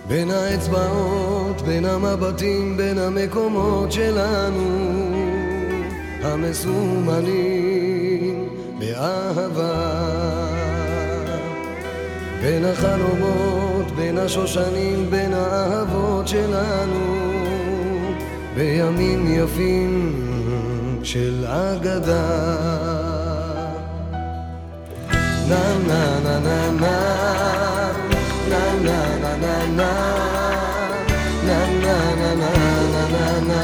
בין האצבעות, בין המבטים, בין המקומות שלנו המסומנים באהבה, בין החלומות, בין השושנים, בין האהבות שלנו בימים יפים של אגדה. na na na na na na na na na na na na na na na na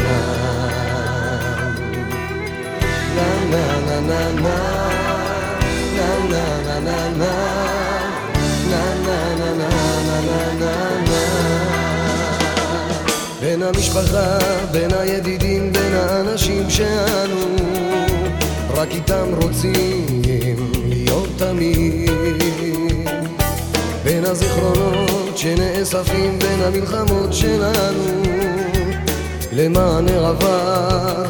בין המשפחה, בין הידידים, בין האנשים שאנו רק איתם רוצים להיות תמיד, בין הזיכרונות שנאספים, בין המלחמות שלנו למען העבר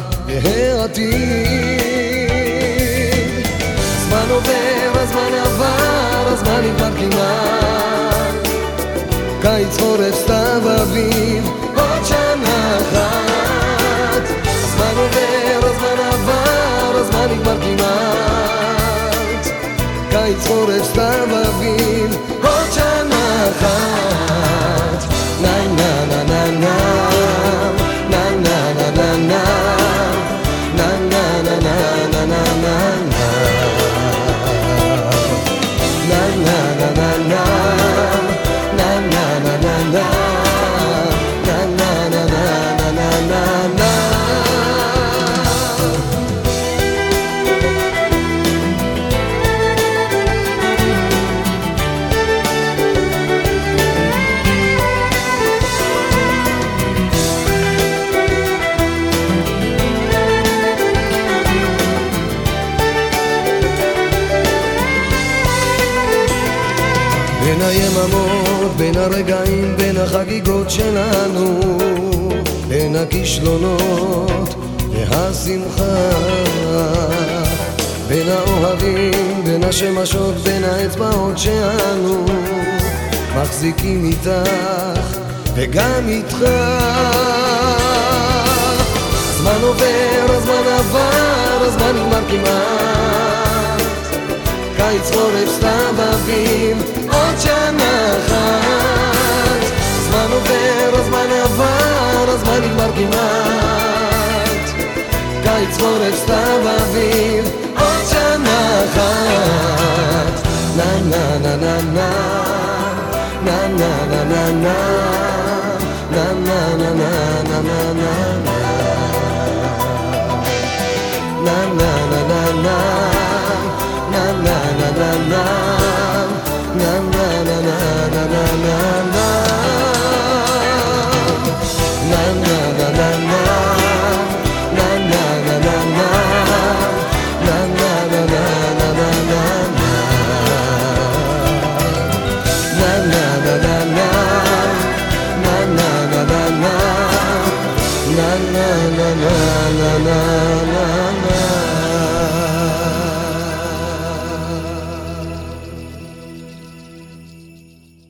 והעתיד. הזמן עובר, הזמן עבר, הזמן נגמר כמעט, קיץ, חורף, סתיו, אביב, עוד שנה אחת. הזמן עובר, הזמן עבר, הזמן נגמר כמעט, קיץ, חורף, סתיו, אביב, עוד שנה אחת. נה נה נה נה נה נה נה נה נה נה נה נה נה נה נה בין היממות, בין הרגעים, בין החגיגות שלנו, בין הכישלונות והשמחה, בין האוהבים, בין השמשות, בין האצבעות שאנו מחזיקים איתך וגם איתך. הזמן עובר, הזמן עבר, הזמן נגמר כמעט, קיץ, חורף, סתיו, אביב, עוד שנה אחת. הזמן עובר, הזמן עבר, הזמן נגמר כמעט, קיץ, חורף, סתיו, אביב, עוד שנה אחת. נה נה נה נה נה נה נה נה נה נה נה נה נה נה נה נה נה